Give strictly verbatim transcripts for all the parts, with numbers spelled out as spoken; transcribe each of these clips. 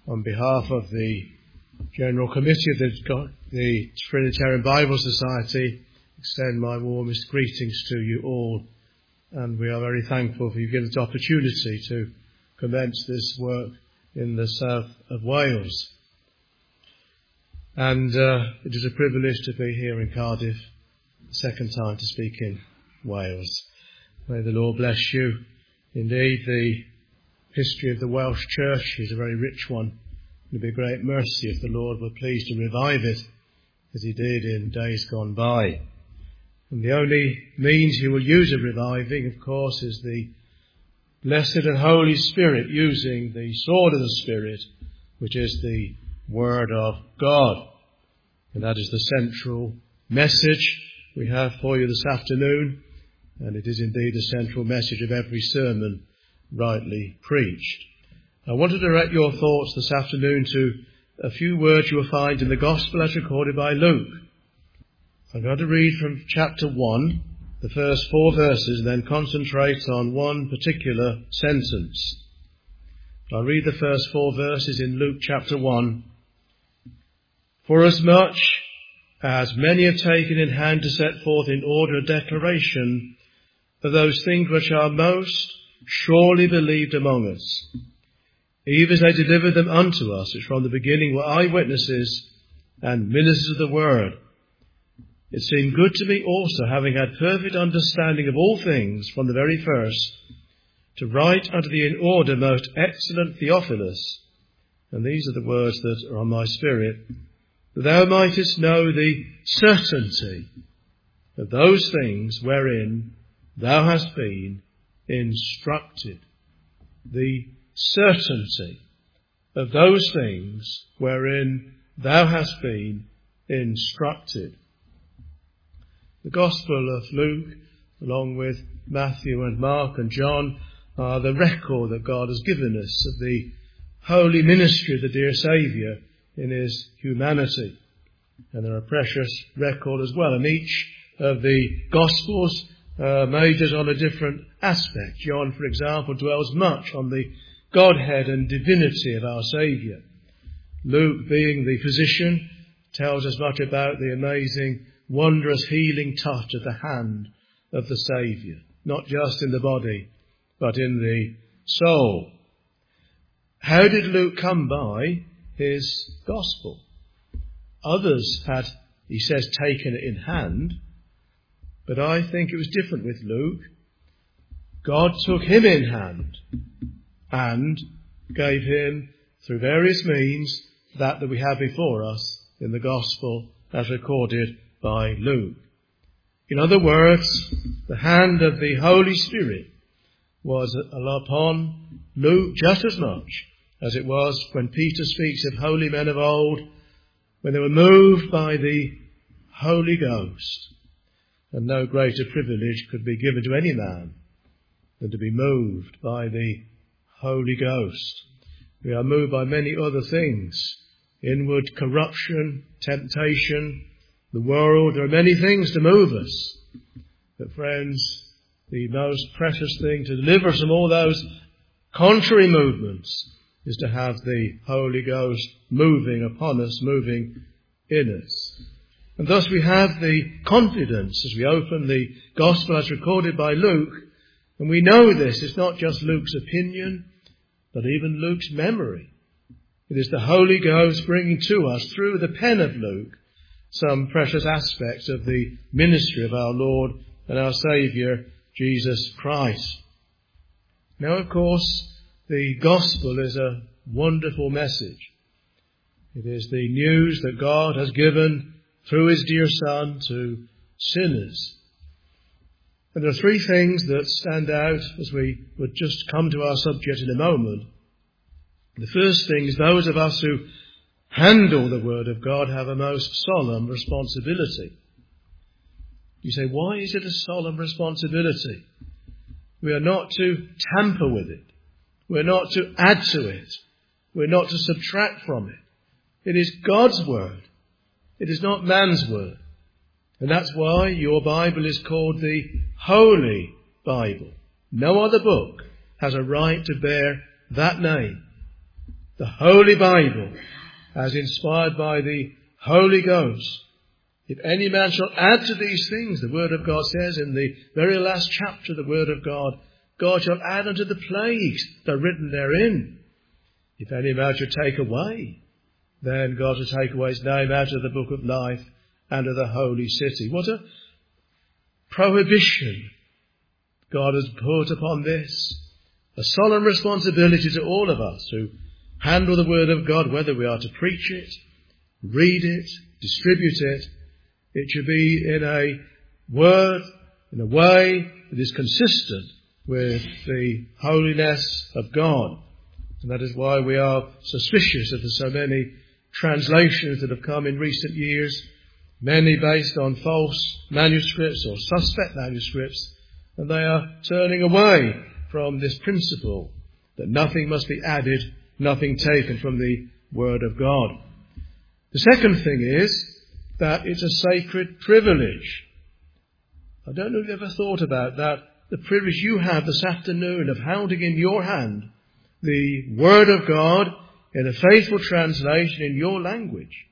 on behalf of the General Committee of the, the Trinitarian Bible Society, extend my warmest greetings to you all, and we are very thankful for you giving us the opportunity to commence this work in the south of Wales. And uh, it is a privilege to be here in Cardiff, the second time to speak in Wales. May the Lord bless you. Indeed, the history of the Welsh Church is a very rich one. It would be a great mercy if the Lord were pleased to revive it, as he did in days gone by. And the only means he will use of reviving, of course, is the blessed and Holy Spirit, using the sword of the Spirit, which is the Word of God. And that is the central message we have for you this afternoon. And it is indeed the central message of every sermon rightly preached. I want to direct your thoughts this afternoon to a few words you will find in the Gospel as recorded by Luke. I'm going to read from chapter one, the first four verses, and then concentrate on one particular sentence. I'll read the first four verses in Luke chapter one. Forasmuch as many have taken in hand to set forth in order a declaration of those things which are most surely believed among us, even as they delivered them unto us, which from the beginning were eyewitnesses and ministers of the word. It seemed good to me also, having had perfect understanding of all things from the very first, to write unto thee in order, most excellent Theophilus, and these are the words that are on my spirit, that thou mightest know the certainty of those things wherein thou hast been instructed. The certainty of those things wherein thou hast been instructed. The Gospel of Luke, along with Matthew and Mark and John, are the record that God has given us of the holy ministry of the dear Saviour in his humanity. And they're a precious record as well. And each of the Gospels uh, majors on a different aspect. John, for example, dwells much on the Godhead and divinity of our Saviour. Luke, being the physician, tells us much about the amazing, wondrous healing touch of the hand of the Saviour, not just in the body, but in the soul. How did Luke come by his gospel? Others had, he says, taken it in hand, but I think it was different with Luke. God took him in hand and gave him, through various means, that that we have before us in the gospel as recorded by Luke. In other words, the hand of the Holy Spirit was upon Luke just as much as it was when Peter speaks of holy men of old, when they were moved by the Holy Ghost. And no greater privilege could be given to any man than to be moved by the Holy Ghost. We are moved by many other things. Inward corruption, temptation, the world. There are many things to move us. But friends, the most precious thing to deliver us from all those contrary movements is to have the Holy Ghost moving upon us, moving in us. And thus we have the confidence as we open the Gospel as recorded by Luke, and we know this. It's not just Luke's opinion, but even Luke's memory. It is the Holy Ghost bringing to us, through the pen of Luke, some precious aspects of the ministry of our Lord and our Saviour, Jesus Christ. Now, of course, the Gospel is a wonderful message. It is the news that God has given through his dear Son to sinners. And there are three things that stand out as we would just come to our subject in a moment. The first thing is those of us who handle the Word of God have a most solemn responsibility. You say, why is it a solemn responsibility? We are not to tamper with it. We're not to add to it. We're not to subtract from it. It is God's Word. It is not man's Word. And that's why your Bible is called the Holy Bible. No other book has a right to bear that name. the Holy Bible, as inspired by the Holy Ghost. If any man shall add to these things, the Word of God says in the very last chapter of the Word of God, God shall add unto the plagues that are written therein. If any man should take away, then God shall take away his name out of the book of life and of the holy city. What a prohibition God has put upon this. A solemn responsibility to all of us to handle the Word of God, whether we are to preach it, read it, distribute it. It should be in a word, in a way that is consistent with the holiness of God. And that is why we are suspicious of the so many translations that have come in recent years, many based on false manuscripts or suspect manuscripts, and they are turning away from this principle that nothing must be added, nothing taken from the Word of God. The second thing is that it's a sacred privilege. I don't know if you've ever thought about that, the privilege you have this afternoon of holding in your hand the Word of God in a faithful translation in your language.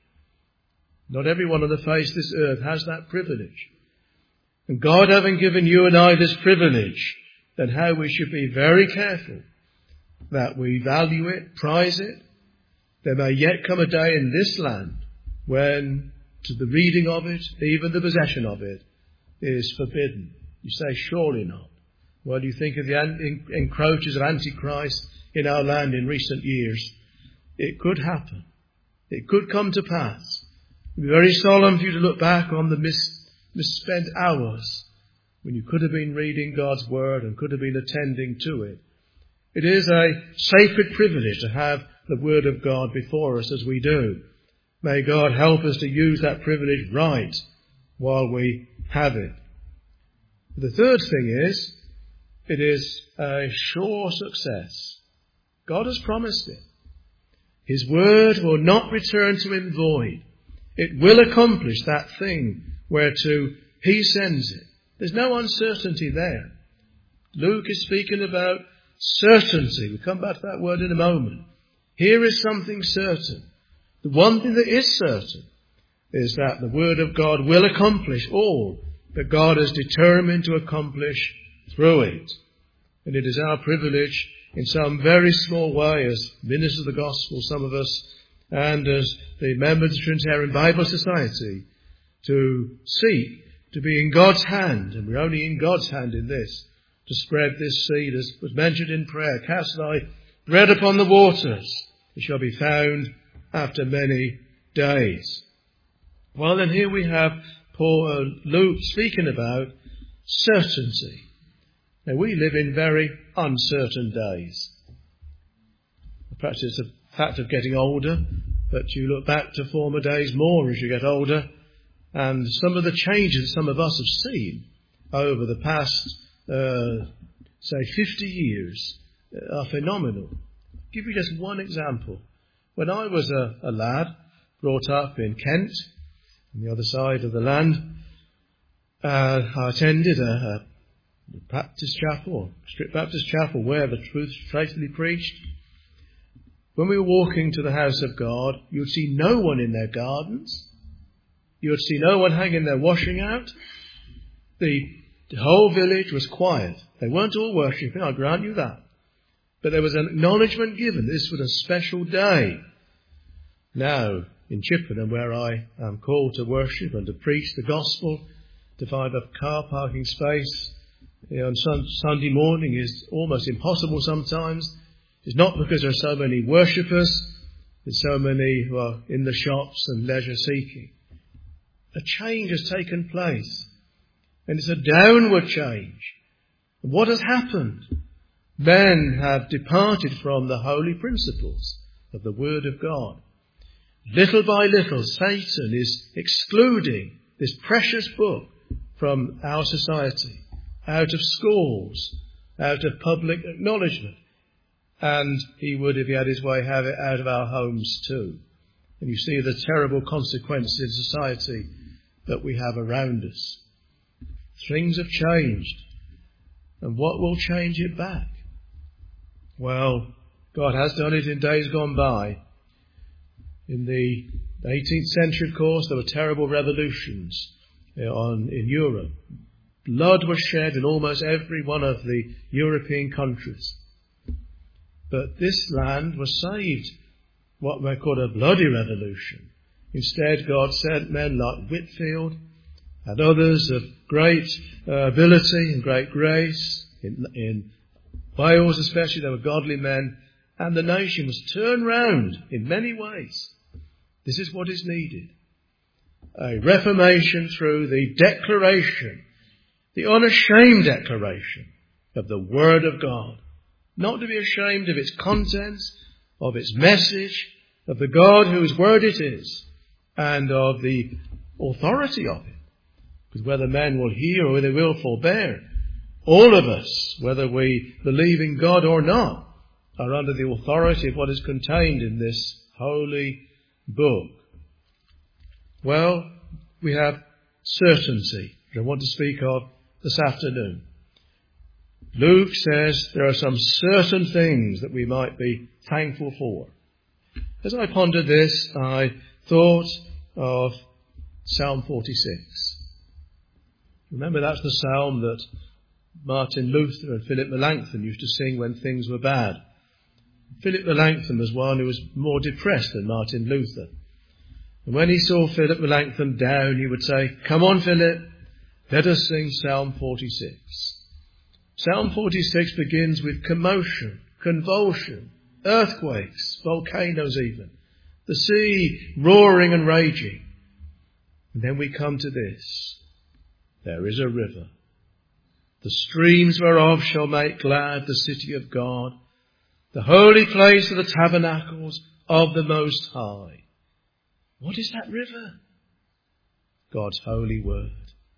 Not everyone on the face of this earth has that privilege. And God having given you and I this privilege, then how we should be very careful that we value it, prize it. There may yet come a day in this land when to the reading of it, even the possession of it, is forbidden. You say, surely not. Well, you think of the encroaches of Antichrist in our land in recent years. It could happen. It could come to pass. It would be very solemn for you to look back on the mis- misspent hours when you could have been reading God's Word and could have been attending to it. It is a sacred privilege to have the Word of God before us as we do. May God help us to use that privilege right while we have it. The third thing is, it is a sure success. God has promised it. His word will not return to him void. It will accomplish that thing whereto he sends it. There's no uncertainty there. Luke is speaking about certainty. We'll come back to that word in a moment. Here is something certain. The one thing that is certain is that the Word of God will accomplish all that God has determined to accomplish through it. And it is our privilege in some very small way as ministers of the gospel, some of us, and as the members of the Trinitarian Bible Society, to seek to be in God's hand, and we're only in God's hand in this, to spread this seed, as was mentioned in prayer. Cast thy bread upon the waters, it shall be found after many days. Well, then here we have Paul, uh, Luke speaking about certainty. Now, we live in very uncertain days. Perhaps it's a fact of getting older, but you look back to former days more as you get older, and some of the changes some of us have seen over the past, uh, say, fifty years are phenomenal. I'll give you just one example. When I was a, a lad, brought up in Kent, on the other side of the land, uh, I attended a, a Baptist chapel, strict Baptist chapel, where the truth was faithfully preached. When we were walking to the house of God, you would see no one in their gardens. You would see no one hanging their washing out. The, the whole village was quiet. They weren't all worshipping, I grant you that. But there was an acknowledgement given. This was a special day. Now, in Chippenham, where I am called to worship and to preach the gospel, to find a car parking space you know, on sun- Sunday morning is almost impossible sometimes. It's not because there are so many worshippers. There's so many who are in the shops and leisure seeking. A change has taken place. And it's a downward change. And what has happened? Men have departed from the holy principles of the Word of God. Little by little, Satan is excluding this precious book from our society, out of schools, out of public acknowledgement. And he would, if he had his way, have it out of our homes too. And you see the terrible consequences in society that we have around us. Things have changed. And what will change it back? Well, God has done it in days gone by. In the eighteenth century, of course, there were terrible revolutions on, in Europe. Blood was shed in almost every one of the European countries. But this land was saved, what we call a bloody revolution. Instead, God sent men like Whitfield and others of great uh, ability and great grace. In, in Wales especially, they were godly men, and the nation was turned round in many ways. This is what is needed. A reformation through the declaration, the unashamed declaration of the Word of God. Not to be ashamed of its contents, of its message, of the God whose word it is, and of the authority of it. Because whether men will hear or they will forbear, all of us, whether we believe in God or not, are under the authority of what is contained in this holy book. Well, we have certainty, which I want to speak of this afternoon. Luke says there are some certain things that we might be thankful for. As I pondered this, I thought of Psalm forty-six. Remember, that's the psalm that Martin Luther and Philip Melanchthon used to sing when things were bad. Philip Melanchthon was one who was more depressed than Martin Luther. And when he saw Philip Melanchthon down, he would say, "Come on, Philip, let us sing Psalm forty-six. Psalm forty-six begins with commotion, convulsion, earthquakes, volcanoes even, the sea roaring and raging. And then we come to this. There is a river. The streams whereof shall make glad the city of God, the holy place of the tabernacles of the Most High." What is that river? God's holy word.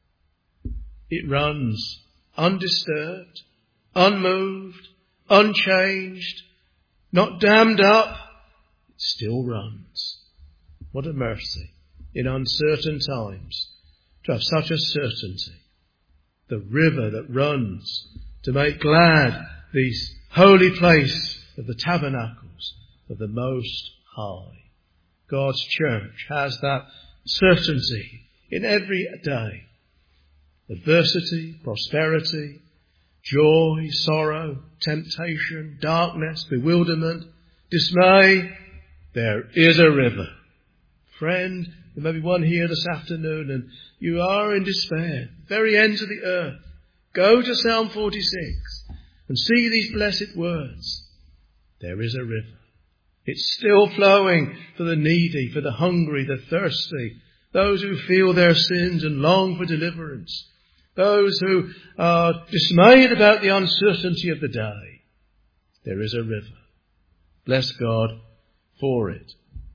It runs undisturbed, unmoved, unchanged, not dammed up. It still runs. What a mercy in uncertain times to have such a certainty. The river that runs to make glad the holy place of the tabernacles of the Most High. God's church has that certainty in every day. Adversity, prosperity, joy, sorrow, temptation, darkness, bewilderment, dismay. There is a river. Friend, there may be one here this afternoon and you are in despair, very ends of the earth. Go to Psalm forty-six and see these blessed words. There is a river. It's still flowing for the needy, for the hungry, the thirsty, those who feel their sins and long for deliverance, those who are dismayed about the uncertainty of the day. There is a river. Bless God for it.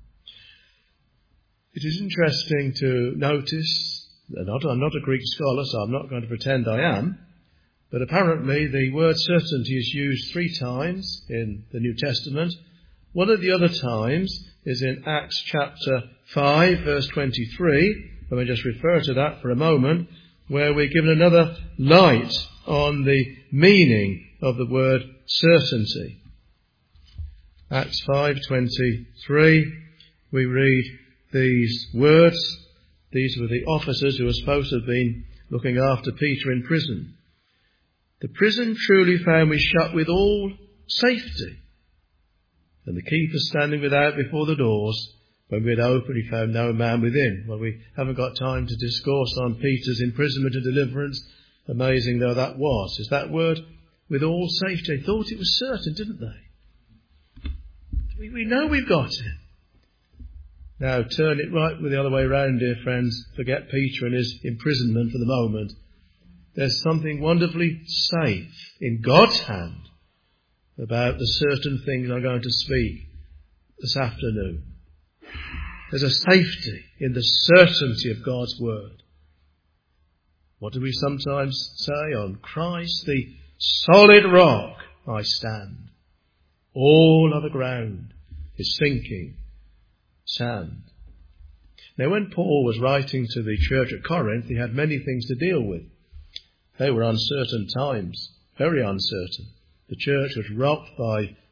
It is interesting to notice, I'm not, I'm not a Greek scholar, so I'm not going to pretend I am, but apparently the word certainty is used three times in the New Testament. One of the other times is in Acts chapter five, verse twenty-three. Let me just refer to that for a moment, where we're given another light on the meaning of the word certainty. Acts five twenty-three, we read these words. These were the officers who were supposed to have been looking after Peter in prison. "The prison truly found we shut with all safety, and the keeper standing without before the doors. When we had opened, we found no man within." Well, we haven't got time to discourse on Peter's imprisonment and deliverance, amazing though that was. Is that word, with all safety? They thought it was certain, didn't they? We, we know we've got it. Now, turn it right with the other way around, dear friends. Forget Peter and his imprisonment for the moment. There's something wonderfully safe in God's hand about the certain things I'm going to speak this afternoon. There's a safety in the certainty of God's word. What do we sometimes say? On Christ, the solid rock, I stand. All other ground is sinking sand. Now, when Paul was writing to the church at Corinth, he had many things to deal with. They were uncertain times, very uncertain. The church was rocked by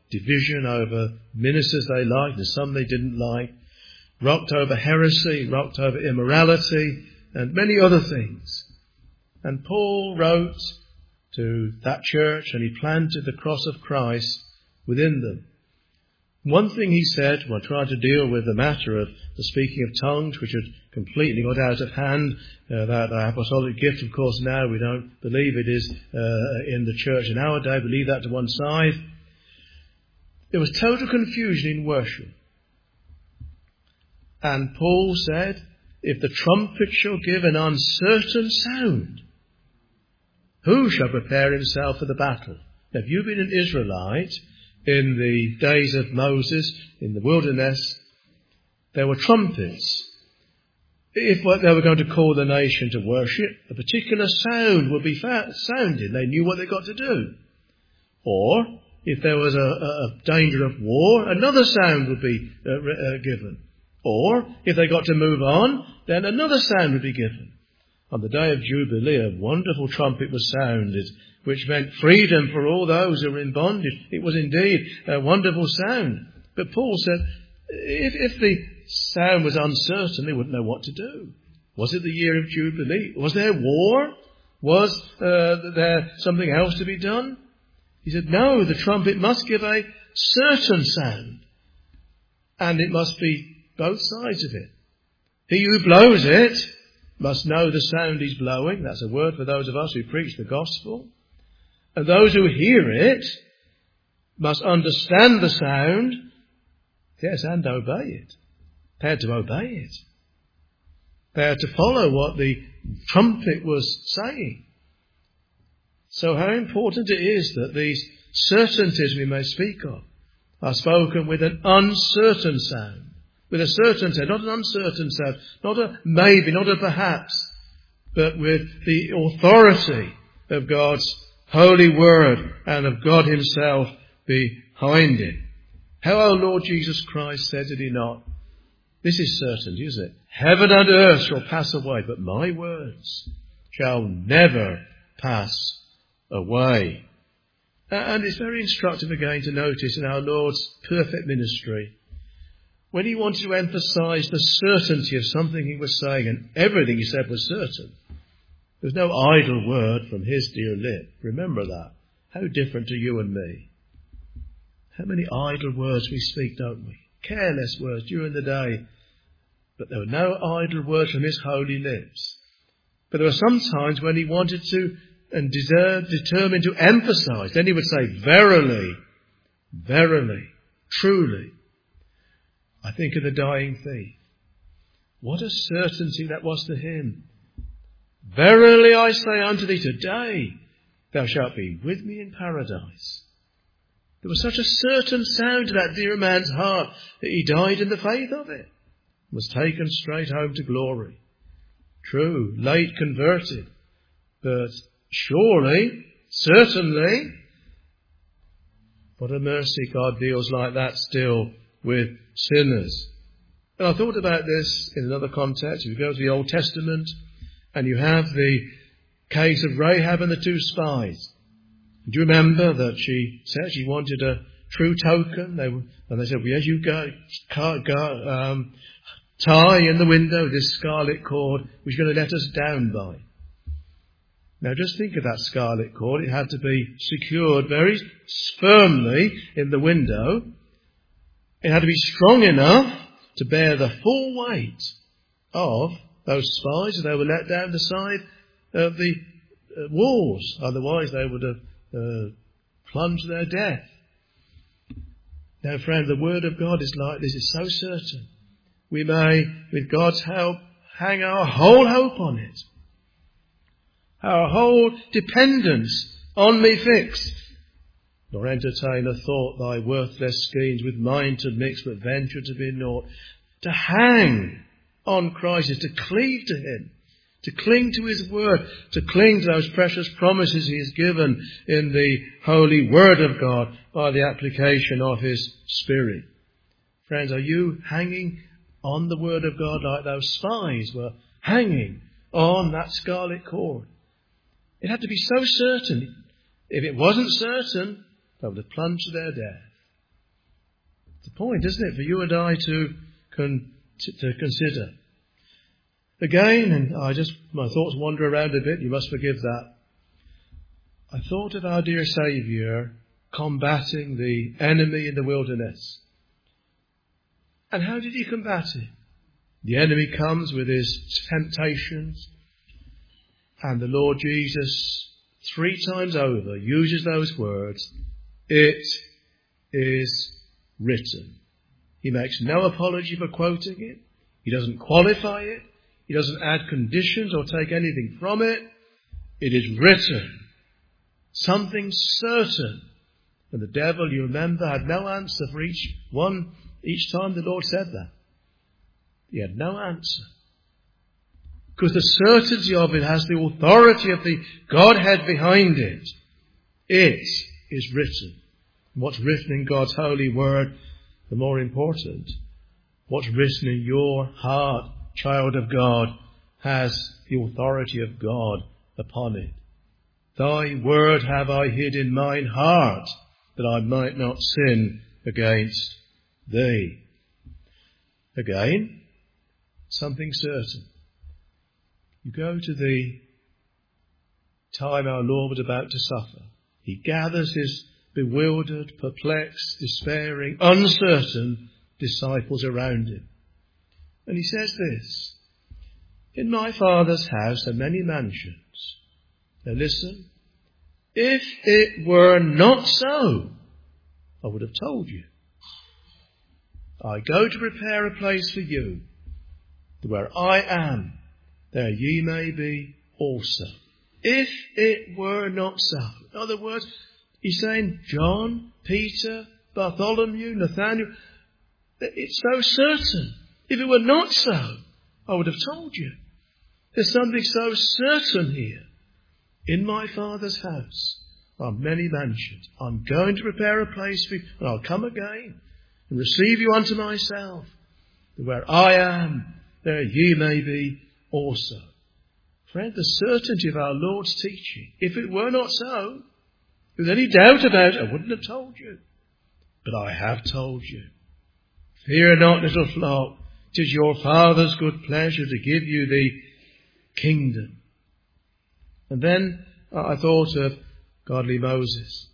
division over ministers they liked and some they didn't like, rocked over heresy, rocked over immorality, and many other things. And Paul wrote to that church and he planted the cross of Christ within them. One thing he said when trying to deal with the matter of the speaking of tongues, which had completely got out of hand, uh, that apostolic gift, of course, now we don't believe it is uh, in the church in our day. We leave that to one side. There was total confusion in worship. And Paul said, if the trumpet shall give an uncertain sound, who shall prepare himself for the battle? Now, if you've been an Israelite in the days of Moses in the wilderness, there were trumpets. If they were going to call the nation to worship, a particular sound would be sounded. They knew what they got to do. Or, if there was a, a danger of war, another sound would be uh, uh, given. Or, if they got to move on, then another sound would be given. On the day of Jubilee, a wonderful trumpet was sounded, which meant freedom for all those who were in bondage. It was indeed a wonderful sound. But Paul said, if, if the sound was uncertain, they wouldn't know what to do. Was it the year of Jubilee? Was there war? Was uh, there something else to be done? He said, no, the trumpet must give a certain sound. And it must be both sides of it. He who blows it must know the sound he's blowing. That's a word for those of us who preach the gospel. And those who hear it must understand the sound, yes, and obey it. They had to obey it. They had to follow what the trumpet was saying. So how important it is that these certainties we may speak of are spoken with an uncertain sound. With a certain sound, not an uncertain sound, not a maybe, not a perhaps, but with the authority of God's holy word and of God himself behind it. How our Lord Jesus Christ said, did he not? This is certain, isn't it? Heaven and earth shall pass away, but my words shall never pass away. And it's very instructive again to notice in our Lord's perfect ministry, when he wanted to emphasize the certainty of something he was saying, and everything he said was certain, there was no idle word from his dear lip. Remember that. How different to you and me. How many idle words we speak, don't we? Careless words during the day. But there were no idle words from his holy lips. But there were some times when he wanted to and deserved, determined to emphasize. Then he would say, verily, verily, truly. I think of the dying thief. What a certainty that was to him. Verily I say unto thee, today thou shalt be with me in paradise. There was such a certain sound to that dear man's heart that he died in the faith of it. Was taken straight home to glory. True, late converted, but surely, certainly, what a mercy God deals like that still with sinners. And I thought about this in another context. If you go to the Old Testament and you have the case of Rahab and the two spies. Do you remember that she said she wanted a true token? They were, and they said, well, yes, you go, go um, tie in the window this scarlet cord which is going to let us down by. Now just think of that scarlet cord. It had to be secured very firmly in the window. It had to be strong enough to bear the full weight of those spies, and they were let down the side of the uh, walls. Otherwise they would have uh, plunged their death. Now friend, the word of God is like this. It's so certain. We may, with God's help, hang our whole hope on it. Our whole dependence on me fixed. Nor entertain a thought thy worthless schemes with mine to mix, but venture to be naught. To hang on Christ is to cleave to him, to cling to his word, to cling to those precious promises he has given in the holy word of God by the application of his Spirit. Friends, are you hanging on the word of God like those spies were hanging on that scarlet cord? It had to be so certain. If it wasn't certain, they would have plunged to their death. The point, isn't it, for you and I to, con- to, to consider. Again, and I just, my thoughts wander around a bit, you must forgive that. I thought of our dear Saviour combating the enemy in the wilderness. And how did he combat him? The enemy comes with his temptations, and the Lord Jesus, three times over, uses those words, "It is written." He makes no apology for quoting it. He doesn't qualify it. He doesn't add conditions or take anything from it. It is written. Something certain. And the devil, you remember, had no answer for each one, each time the Lord said that. He had no answer. Because the certainty of it has the authority of the Godhead behind it. It is written. What's written in God's holy word, the more important, what's written in your heart, child of God, has the authority of God upon it. Thy word have I hid in mine heart, that I might not sin against thee. Again, something certain. You go to the time our Lord was about to suffer. He gathers his bewildered, perplexed, despairing, uncertain disciples around him. And he says this, "In my Father's house are many mansions." Now listen, if it were not so, I would have told you. I go to prepare a place for you, that where I am, there ye may be also. If it were not so. In other words, he's saying, John, Peter, Bartholomew, Nathaniel, it's so certain. If it were not so, I would have told you. There's something so certain here. In my Father's house are many mansions. I'm going to prepare a place for you, and I'll come again and receive you unto myself. That where I am, there ye may be also. Friend, the certainty of our Lord's teaching. If it were not so, with any doubt about it, I wouldn't have told you. But I have told you. Fear not, little flock. 'Tis your Father's good pleasure to give you the kingdom. And then I thought of godly Moses.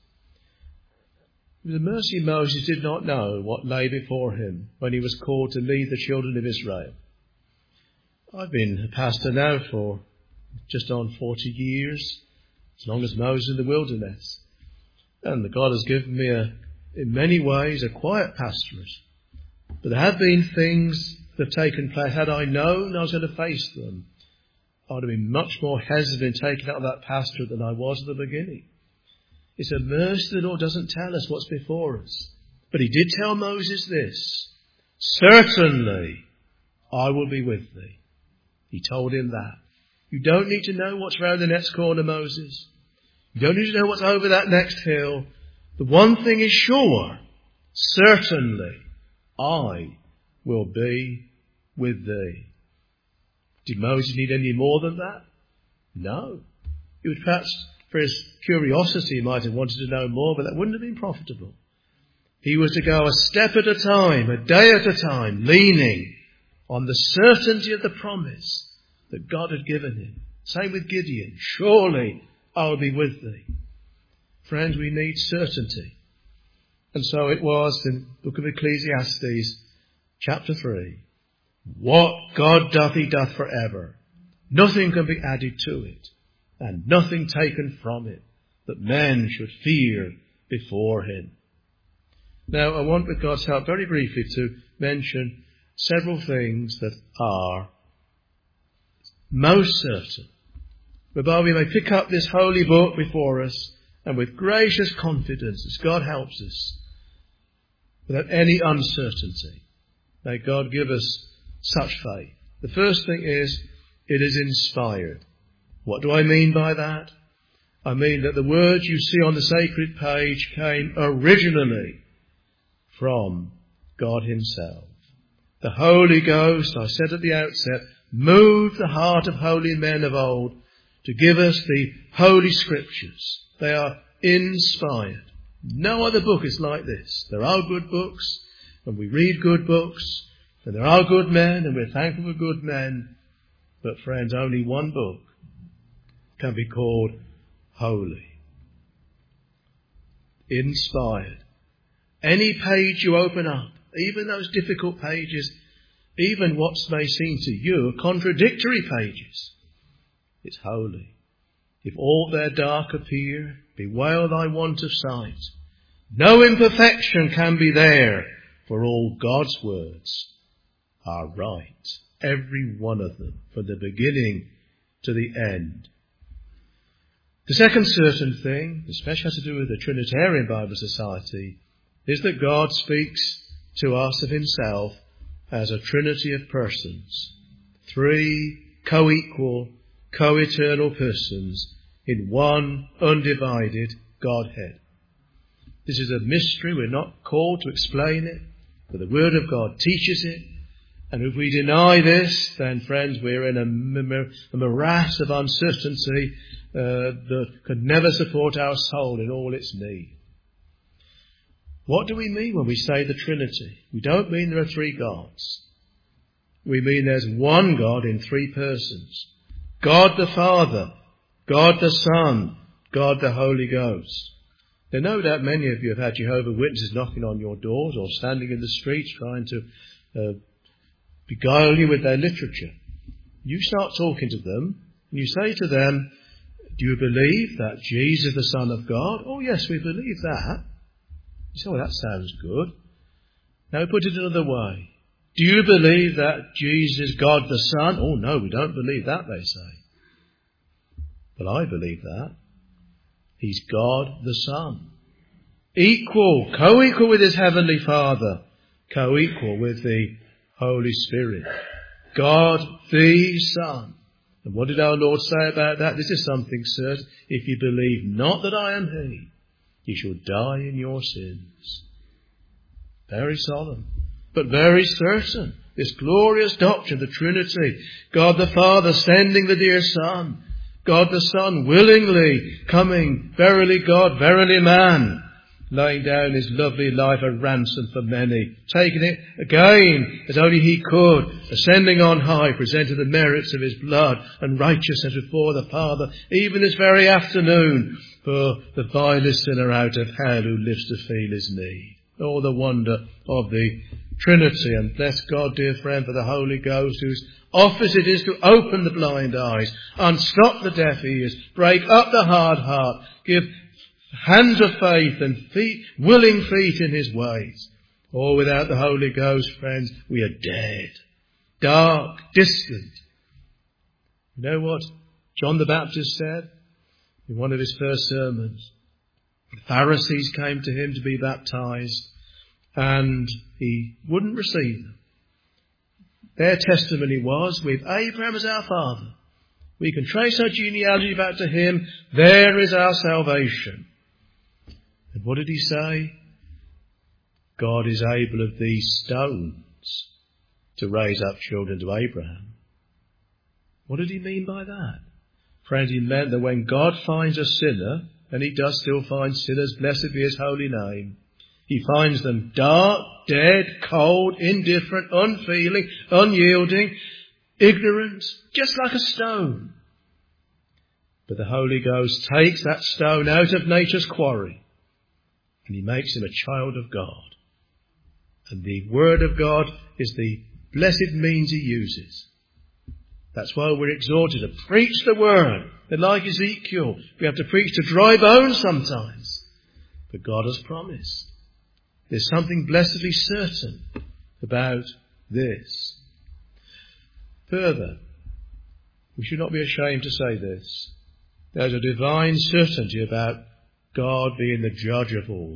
With the mercy, Moses did not know what lay before him when he was called to lead the children of Israel. I've been a pastor now for just on forty years, as long as Moses in the wilderness. And God has given me, a, in many ways, a quiet pastorate. But there have been things that have taken place. Had I known I was going to face them, I would have been much more hesitant in taking out that pastorate than I was at the beginning. It's a mercy the Lord doesn't tell us what's before us. But he did tell Moses this, "Certainly I will be with thee." He told him that. You don't need to know what's round the next corner, Moses. You don't need to know what's over that next hill. The one thing is sure. Certainly I will be with thee. Did Moses need any more than that? No. He would perhaps, for his curiosity, he might have wanted to know more, but that wouldn't have been profitable. He was to go a step at a time, a day at a time, leaning on the certainty of the promise that God had given him. Same with Gideon. Surely I'll be with thee. Friends, we need certainty. And so it was in the book of Ecclesiastes, chapter three. What God doth, he doth forever. Nothing can be added to it, and nothing taken from it, that men should fear before him. Now, I want, with God's help, very briefly to mention several things that are most certain, whereby we may pick up this holy book before us and with gracious confidence, as God helps us, without any uncertainty. May God give us such faith. The first thing is, it is inspired. What do I mean by that? I mean that the words you see on the sacred page came originally from God himself. The Holy Ghost, I said at the outset, moved the heart of holy men of old to give us the Holy Scriptures. They are inspired. No other book is like this. There are good books, and we read good books, and there are good men, and we're thankful for good men. But friends, only one book can be called holy. Inspired. Any page you open up, even those difficult pages, even what may seem to you are contradictory pages, it's holy. If aught there dark appear, bewail thy want of sight. No imperfection can be there, for all God's words are right. Every one of them, from the beginning to the end. The second certain thing, especially has to do with the Trinitarian Bible Society, is that God speaks to us of himself as a trinity of persons. Three co-equal, co-eternal persons in one undivided Godhead. This is a mystery. We're not called to explain it, but the Word of God teaches it. And if we deny this, then, friends, we're in a, a morass of uncertainty uh, that could never support our soul in all its need. What do we mean when we say the Trinity? We don't mean there are three gods. We mean there's one God in three persons. God the Father, God the Son, God the Holy Ghost. There no doubt many of you have had Jehovah's Witnesses knocking on your doors or standing in the streets trying to uh, beguile you with their literature. You start talking to them and you say to them, do you believe that Jesus is the Son of God? Oh yes, we believe that. You say, well, that sounds good. Now put it another way. Do you believe that Jesus is God the Son? Oh no, we don't believe that, they say. But I believe that. He's God the Son. Equal, co-equal with his Heavenly Father. Co-equal with the Holy Spirit. God the Son. And what did our Lord say about that? This is something certain. If you believe not that I am he, you shall die in your sins. Very solemn, but very certain. This glorious doctrine, the Trinity. God the Father sending the dear Son. God the Son willingly coming, verily God, verily man, laying down his lovely life a ransom for many, taking it again as only he could, ascending on high, presented the merits of his blood and righteousness before the Father, even this very afternoon, for the vilest sinner out of hell who lives to feel his need. Oh, the wonder of the Trinity, and bless God, dear friend, for the Holy Ghost, whose office it is to open the blind eyes, unstop the deaf ears, break up the hard heart, give hands of faith and feet, willing feet in his ways. Oh, without the Holy Ghost, friends, we are dead, dark, distant. You know what John the Baptist said in one of his first sermons? The Pharisees came to him to be baptized, and he wouldn't receive them. Their testimony was, with Abraham as our father, we can trace our genealogy back to him. There is our salvation. And what did he say? God is able of these stones to raise up children to Abraham. What did he mean by that? Friends, he meant that when God finds a sinner, and he does still find sinners, blessed be his holy name, he finds them dark, dead, cold, indifferent, unfeeling, unyielding, ignorant, just like a stone. But the Holy Ghost takes that stone out of nature's quarry and he makes him a child of God. And the Word of God is the blessed means he uses. That's why we're exhorted to preach the Word. And like Ezekiel, we have to preach to dry bones sometimes. But God has promised. There's something blessedly certain about this. Further, we should not be ashamed to say this. There's a divine certainty about God being the judge of all.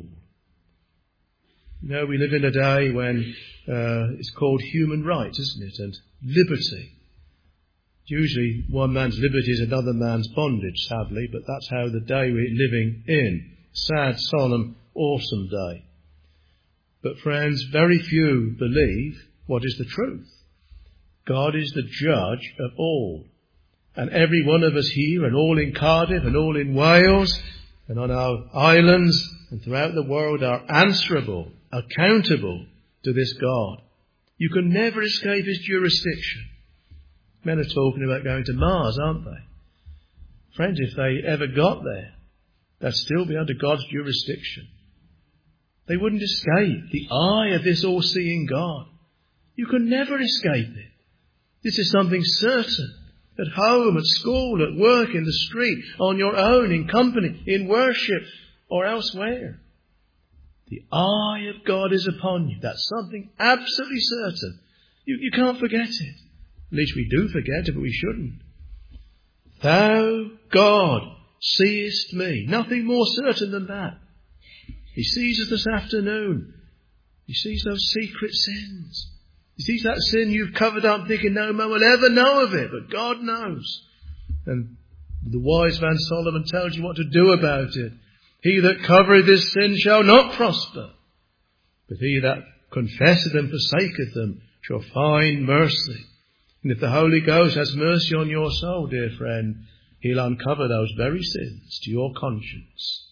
You know, we live in a day when uh, it's called human rights, isn't it? And liberty. Usually one man's liberty is another man's bondage, sadly, but that's how the day we're living in. Sad, solemn, awesome day. But friends, very few believe what is the truth. God is the judge of all. And every one of us here, and all in Cardiff, and all in Wales, and on our islands, and throughout the world, are answerable, accountable to this God. You can never escape his jurisdiction. Men are talking about going to Mars, aren't they? Friends, if they ever got there, they'd still be under God's jurisdiction. They wouldn't escape the eye of this all-seeing God. You can never escape it. This is something certain. At home, at school, at work, in the street, on your own, in company, in worship, or elsewhere. The eye of God is upon you. That's something absolutely certain. You, you can't forget it. At least we do forget it, but we shouldn't. Thou, God, seest me. Nothing more certain than that. He sees us this afternoon. He sees those secret sins. He sees that sin you've covered up thinking no man will ever know of it, but God knows. And the wise man Solomon tells you what to do about it. He that covereth his sin shall not prosper, but he that confesseth and forsaketh them shall find mercy. And if the Holy Ghost has mercy on your soul, dear friend, he'll uncover those very sins to your conscience.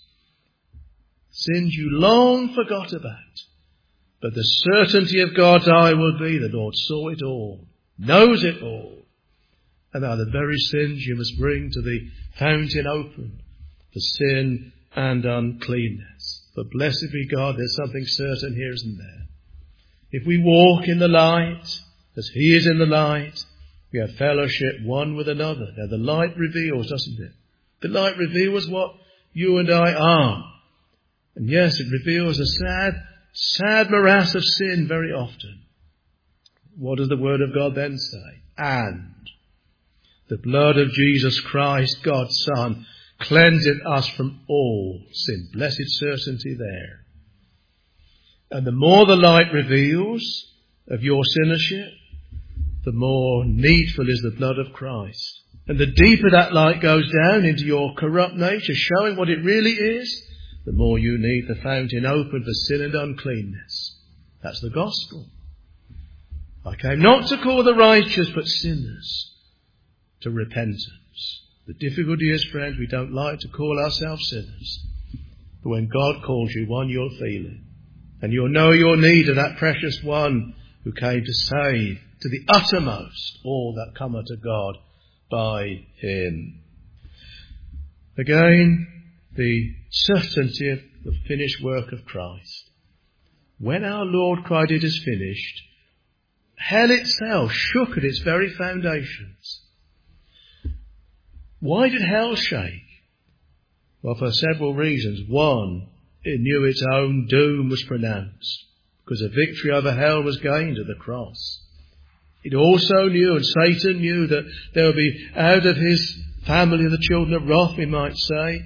Sins you long forgot about. But the certainty of God's eye will be the Lord saw it all, knows it all. And are the very sins you must bring to the fountain open for sin and uncleanness. But blessed be God, there's something certain here, isn't there? If we walk in the light, as he is in the light, we have fellowship one with another. Now the light reveals, doesn't it? The light reveals what you and I are. And yes, it reveals a sad, sad morass of sin very often. What does the Word of God then say? And the blood of Jesus Christ, God's Son, cleanseth us from all sin. Blessed certainty there. And the more the light reveals of your sinnership, the more needful is the blood of Christ. And the deeper that light goes down into your corrupt nature, showing what it really is, the more you need the fountain open for sin and uncleanness. That's the gospel. I came not to call the righteous, but sinners to repentance. The difficulty is, friends, we don't like to call ourselves sinners. But when God calls you one, you'll feel it. And you'll know your need of that precious one who came to save to the uttermost all that come unto God by him. Again, the certainty of the finished work of Christ. When our Lord cried, "It is finished," hell itself shook at its very foundations. Why did hell shake? Well, for several reasons. One, it knew its own doom was pronounced, because a victory over hell was gained at the cross. It also knew, and Satan knew, that there would be out of his family the children of wrath, we might say,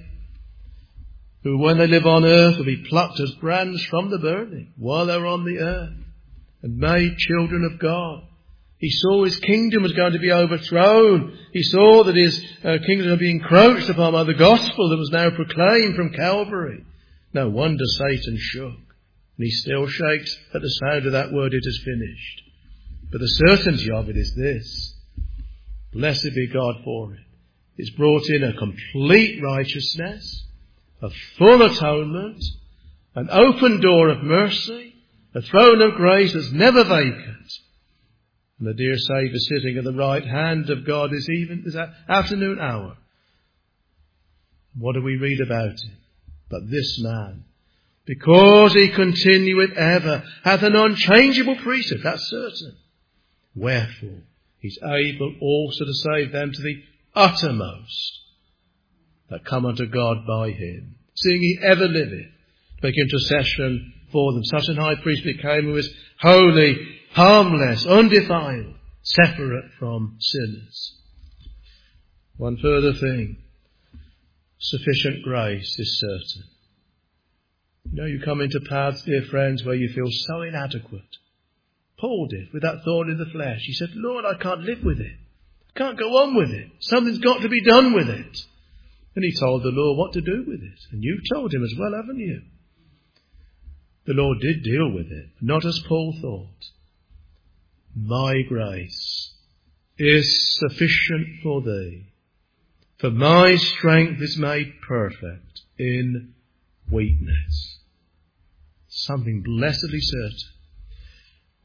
who when they live on earth will be plucked as brands from the burning while they're on the earth and made children of God. He saw his kingdom was going to be overthrown. He saw that his uh, kingdom would be encroached upon by the gospel that was now proclaimed from Calvary. No wonder Satan shook. And he still shakes at the sound of that word, "It is finished." But the certainty of it is this. Blessed be God for it. It's brought in a complete righteousness, a full atonement, an open door of mercy, a throne of grace that's never vacant. And the dear Saviour sitting at the right hand of God this even this afternoon hour. What do we read about him? But this man, because he continueth ever, hath an unchangeable priesthood. That's certain. Wherefore, he's able also to save them to the uttermost that come unto God by him, seeing he ever liveth to make intercession for them. Such an high priest became who is holy, harmless, undefiled, separate from sinners. One further thing. Sufficient grace is certain. You know, you come into paths, dear friends, where you feel so inadequate. Paul did with that thorn in the flesh. He said, "Lord, I can't live with it. I can't go on with it. Something's got to be done with it." And he told the Lord what to do with it. And you've told him as well, haven't you? The Lord did deal with it, not as Paul thought. My grace is sufficient for thee, for my strength is made perfect in weakness. Something blessedly certain.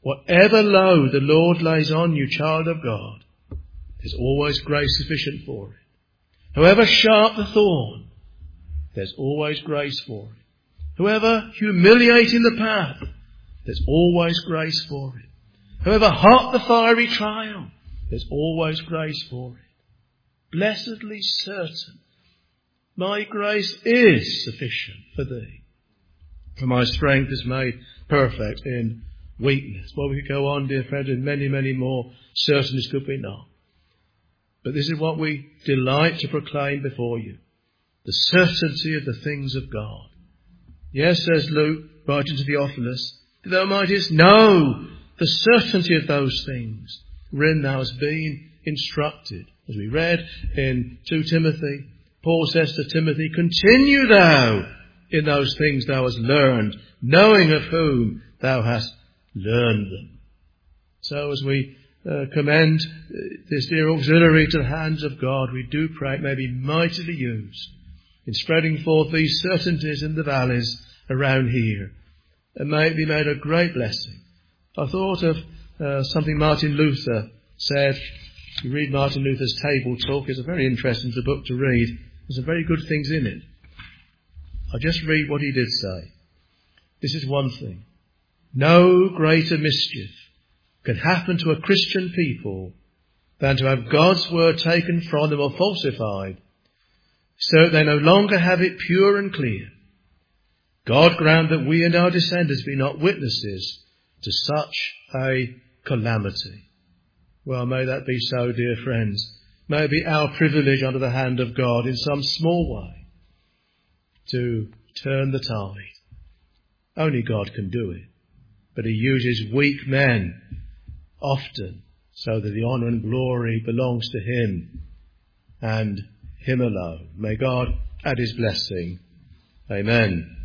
Whatever load the Lord lays on you, child of God, there's always grace sufficient for it. However sharp the thorn, there's always grace for it. However humiliating the path, there's always grace for it. However hot the fiery trial, there's always grace for it. Blessedly certain, my grace is sufficient for thee, for my strength is made perfect in weakness. Well, we could go on, dear friends, with many, many more certainties, could we not? But this is what we delight to proclaim before you, the certainty of the things of God. Yes, says Luke, writing to Theophilus, that thou mightest know the certainty of those things wherein thou hast been instructed. As we read in Second Timothy, Paul says to Timothy, continue thou in those things thou hast learned, knowing of whom thou hast learned them. So as we uh, commend this dear auxiliary to the hands of God, we do pray it may be mightily used in spreading forth these certainties in the valleys around here, and may it be made a great blessing. I thought of uh, something Martin Luther said. You read Martin Luther's Table Talk. It's a very interesting book to read. There's some very good things in it. I'll just read what he did say. This is one thing. No greater mischief can happen to a Christian people than to have God's word taken from them or falsified, so that they no longer have it pure and clear. God grant that we and our descendants be not witnesses to such a calamity. Well, may that be so, dear friends. May it be our privilege under the hand of God in some small way to turn the tide. Only God can do it. But he uses weak men often so that the honour and glory belongs to him and him alone. May God add his blessing. Amen.